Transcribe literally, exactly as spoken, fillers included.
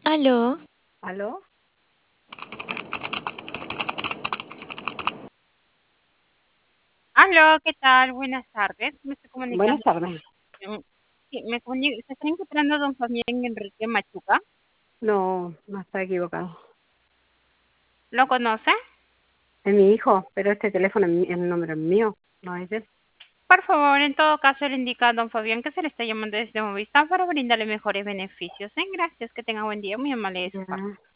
Aló, ¿Aló? Aló, ¿qué tal? Buenas tardes. Me estoy Buenas comunicando. tardes. con- sí, me comuni- se está encontrando don Fabián Enrique Machuca. No, no está equivocado. ¿Lo conoce? Es mi hijo, pero este teléfono es mi- el número es mío, no es de él. Por favor, en todo caso, le indica a don Fabián que se le está llamando desde Movistar para brindarle mejores beneficios. ¿eh? Gracias, que tenga buen día. Muy amable de su Ya. parte.